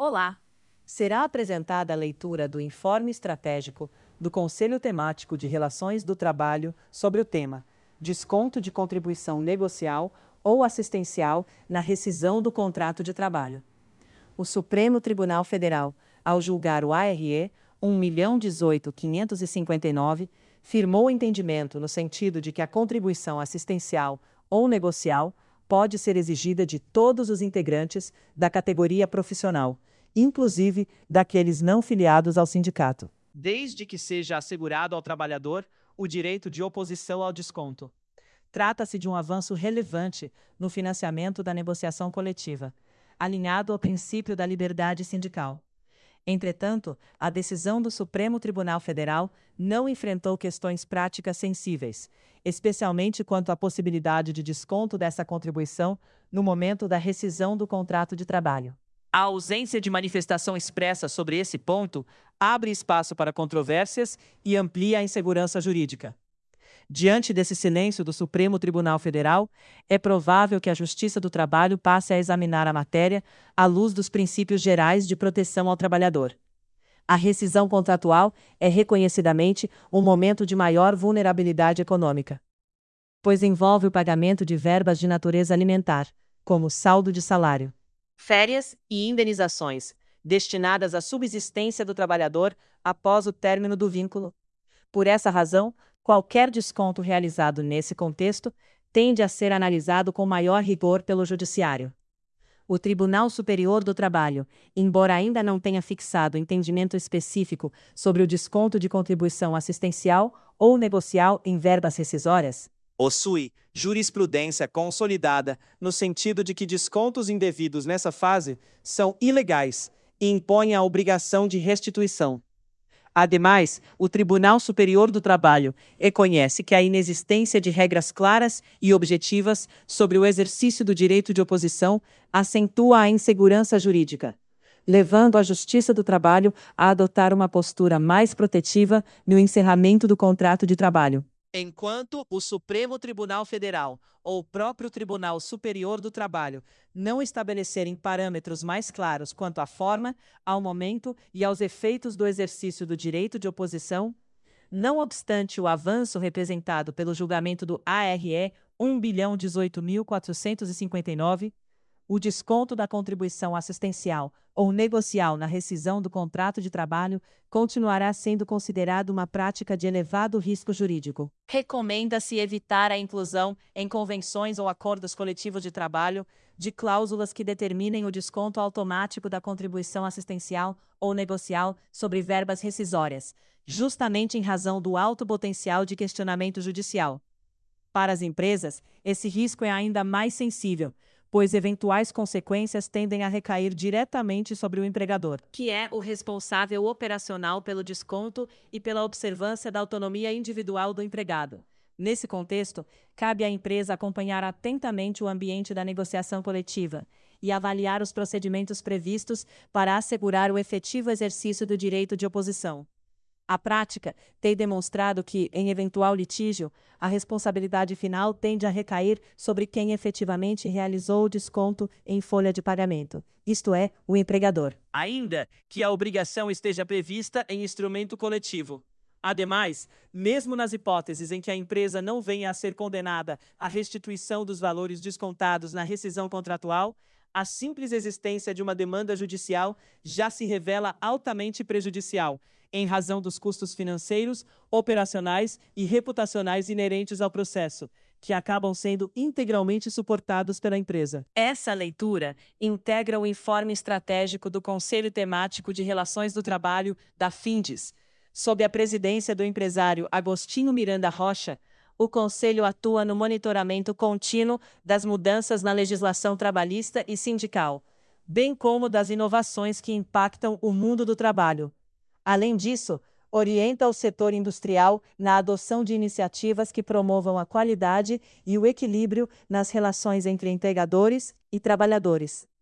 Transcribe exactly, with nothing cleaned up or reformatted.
Olá! Será apresentada a leitura do Informe Estratégico do Conselho Temático de Relações do Trabalho sobre o tema Desconto de contribuição negocial ou assistencial na rescisão do contrato de trabalho. O Supremo Tribunal Federal, ao julgar o A R E um milhão dezoito mil quinhentos e cinquenta e nove, firmou o entendimento no sentido de que a contribuição assistencial ou negocial pode ser exigida de todos os integrantes da categoria profissional, inclusive daqueles não filiados ao sindicato, desde que seja assegurado ao trabalhador o direito de oposição ao desconto. Trata-se de um avanço relevante no financiamento da negociação coletiva, alinhado ao princípio da liberdade sindical. Entretanto, a decisão do Supremo Tribunal Federal não enfrentou questões práticas sensíveis, especialmente quanto à possibilidade de desconto dessa contribuição no momento da rescisão do contrato de trabalho. A ausência de manifestação expressa sobre esse ponto abre espaço para controvérsias e amplia a insegurança jurídica. Diante desse silêncio do Supremo Tribunal Federal, é provável que a Justiça do Trabalho passe a examinar a matéria à luz dos princípios gerais de proteção ao trabalhador. A rescisão contratual é reconhecidamente um momento de maior vulnerabilidade econômica, pois envolve o pagamento de verbas de natureza alimentar, como saldo de salário, férias e indenizações, destinadas à subsistência do trabalhador após o término do vínculo. Por essa razão, qualquer desconto realizado nesse contexto tende a ser analisado com maior rigor pelo Judiciário. O Tribunal Superior do Trabalho, embora ainda não tenha fixado entendimento específico sobre o desconto de contribuição assistencial ou negocial em verbas rescisórias, possui jurisprudência consolidada no sentido de que descontos indevidos nessa fase são ilegais e impõem a obrigação de restituição. Ademais, o Tribunal Superior do Trabalho reconhece que a inexistência de regras claras e objetivas sobre o exercício do direito de oposição acentua a insegurança jurídica, levando a Justiça do Trabalho a adotar uma postura mais protetiva no encerramento do contrato de trabalho. Enquanto o Supremo Tribunal Federal ou o próprio Tribunal Superior do Trabalho não estabelecerem parâmetros mais claros quanto à forma, ao momento e aos efeitos do exercício do direito de oposição, não obstante o avanço representado pelo julgamento do A R E um bilhão dezoito mil quatrocentos e cinquenta e nove, o desconto da contribuição assistencial ou negocial na rescisão do contrato de trabalho continuará sendo considerado uma prática de elevado risco jurídico. Recomenda-se evitar a inclusão, em convenções ou acordos coletivos de trabalho, de cláusulas que determinem o desconto automático da contribuição assistencial ou negocial sobre verbas rescisórias, justamente em razão do alto potencial de questionamento judicial. Para as empresas, esse risco é ainda mais sensível, pois eventuais consequências tendem a recair diretamente sobre o empregador, que é o responsável operacional pelo desconto e pela observância da autonomia individual do empregado. Nesse contexto, cabe à empresa acompanhar atentamente o ambiente da negociação coletiva e avaliar os procedimentos previstos para assegurar o efetivo exercício do direito de oposição. A prática tem demonstrado que, em eventual litígio, a responsabilidade final tende a recair sobre quem efetivamente realizou o desconto em folha de pagamento, isto é, o empregador, ainda que a obrigação esteja prevista em instrumento coletivo. Ademais, mesmo nas hipóteses em que a empresa não venha a ser condenada à restituição dos valores descontados na rescisão contratual, a simples existência de uma demanda judicial já se revela altamente prejudicial, em razão dos custos financeiros, operacionais e reputacionais inerentes ao processo, que acabam sendo integralmente suportados pela empresa. Essa leitura integra o informe estratégico do Conselho Temático de Relações do Trabalho, da FINDES. Sob a presidência do empresário Agostinho Miranda Rocha, o Conselho atua no monitoramento contínuo das mudanças na legislação trabalhista e sindical, bem como das inovações que impactam o mundo do trabalho. Além disso, orienta o setor industrial na adoção de iniciativas que promovam a qualidade e o equilíbrio nas relações entre empregadores e trabalhadores.